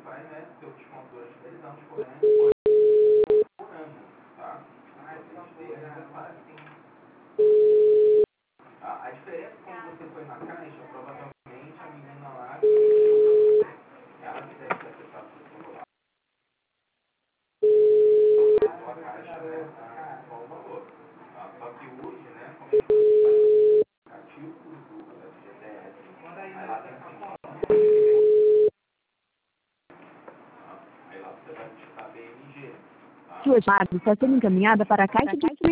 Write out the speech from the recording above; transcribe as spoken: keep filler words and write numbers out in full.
Sua chamada está sendo encaminhada para a caixa de